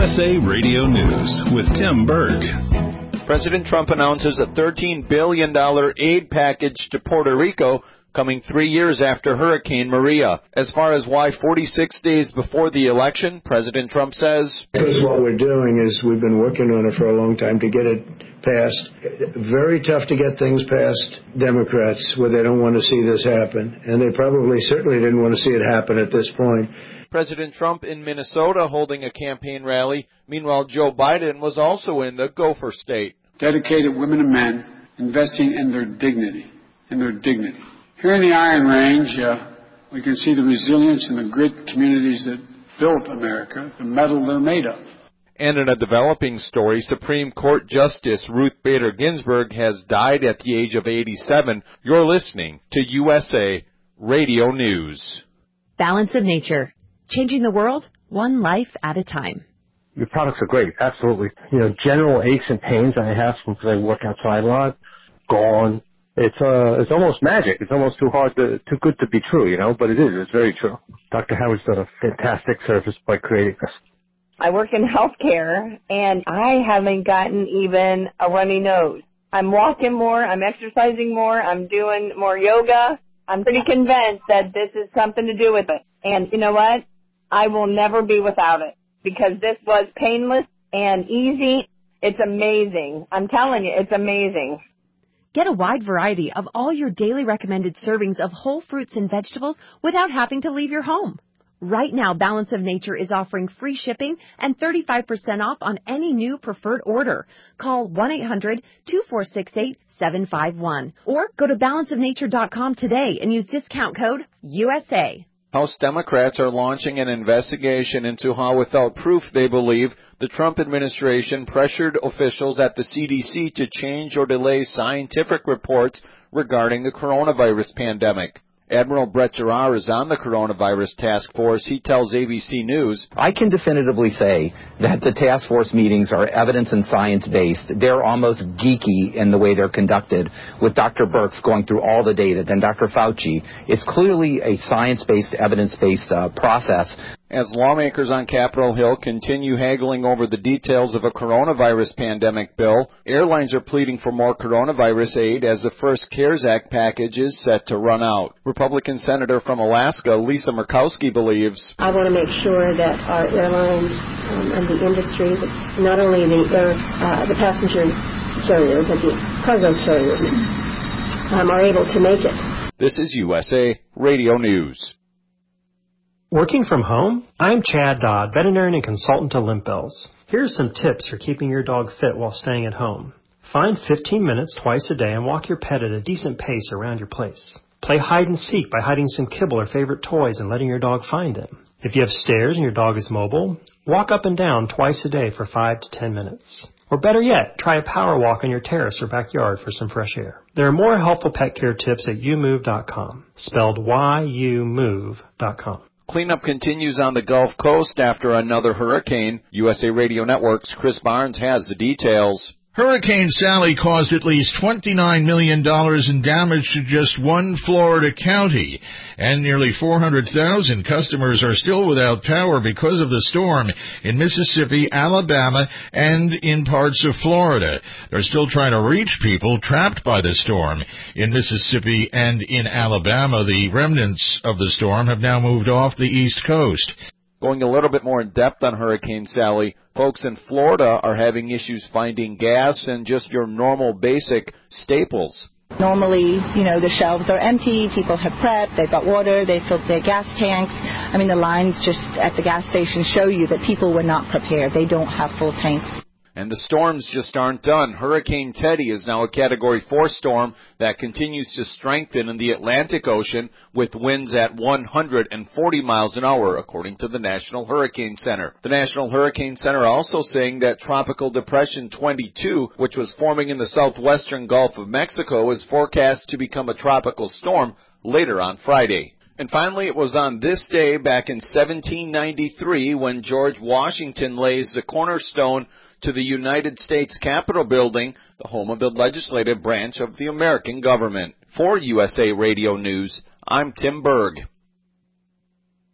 USA Radio News with Tim Berg. President Trump announces a $13 billion aid package to Puerto Rico coming 3 years after Hurricane Maria. As far as why 46 days before the election, President Trump says, because what we're doing is we've been working on it for a long time to get it passed. Very tough to get things past Democrats where they don't want to see this happen. And they certainly didn't want to see it happen at this point. President Trump in Minnesota holding a campaign rally. Meanwhile, Joe Biden was also in the Gopher State. Dedicated women and men investing in their dignity, Here in the Iron Range, we can see the resilience and the grit communities that built America, the metal they're made of. And in a developing story, Supreme Court Justice Ruth Bader Ginsburg has died at the age of 87. You're listening to USA Radio News. Balance of Nature. Changing the world, one life at a time. Your products are great, absolutely. General aches and pains I have because I work outside a lot, gone. It's almost magic. It's almost too good to be true, but it is. It's very true. Dr. Howard's done a fantastic service by creating this. I work in healthcare, and I haven't gotten even a runny nose. I'm walking more. I'm exercising more. I'm doing more yoga. I'm pretty convinced that this is something to do with it. And you know what? I will never be without it because this was painless and easy. It's amazing. I'm telling you, it's amazing. Get a wide variety of all your daily recommended servings of whole fruits and vegetables without having to leave your home. Right now, Balance of Nature is offering free shipping and 35% off on any new preferred order. Call 1-800-2468-751 or go to balanceofnature.com today and use discount code USA. House Democrats are launching an investigation into how, without proof, they believe the Trump administration pressured officials at the CDC to change or delay scientific reports regarding the coronavirus pandemic. Admiral Brett Giroir is on the coronavirus task force. He tells ABC News, I can definitively say that the task force meetings are evidence and science-based. They're almost geeky in the way they're conducted, with Dr. Birx going through all the data, then Dr. Fauci. It's clearly a science-based, evidence-based process. As lawmakers on Capitol Hill continue haggling over the details of a coronavirus pandemic bill, airlines are pleading for more coronavirus aid as the first CARES Act package is set to run out. Republican Senator from Alaska, Lisa Murkowski, believes, I want to make sure that our airlines and the industry, not only the passenger carriers, but the cargo carriers, are able to make it. This is USA Radio News. Working from home? I'm Chad Dodd, veterinarian and consultant to Limp Bells. Here's some tips for keeping your dog fit while staying at home. Find 15 minutes twice a day and walk your pet at a decent pace around your place. Play hide and seek by hiding some kibble or favorite toys and letting your dog find them. If you have stairs and your dog is mobile, walk up and down twice a day for 5 to 10 minutes. Or better yet, try a power walk on your terrace or backyard for some fresh air. There are more helpful pet care tips at youmove.com, spelled youmove.com. Cleanup continues on the Gulf Coast after another hurricane. USA Radio Network's Chris Barnes has the details. Hurricane Sally caused at least $29 million in damage to just one Florida county, and nearly 400,000 customers are still without power because of the storm in Mississippi, Alabama, and in parts of Florida. They're still trying to reach people trapped by the storm. In Mississippi and in Alabama, the remnants of the storm have now moved off the East Coast. Going a little bit more in depth on Hurricane Sally, folks in Florida are having issues finding gas and just your normal basic staples. Normally, the shelves are empty, people have prepped, they've got water, they filled their gas tanks. The lines just at the gas station show you that people were not prepared. They don't have full tanks. And the storms just aren't done. Hurricane Teddy is now a Category 4 storm that continues to strengthen in the Atlantic Ocean with winds at 140 miles an hour, according to the National Hurricane Center. The National Hurricane Center also saying that Tropical Depression 22, which was forming in the southwestern Gulf of Mexico, is forecast to become a tropical storm later on Friday. And finally, it was on this day back in 1793 when George Washington lays the cornerstone to the United States Capitol building, the home of the legislative branch of the American government. For USA Radio News, I'm Tim Berg.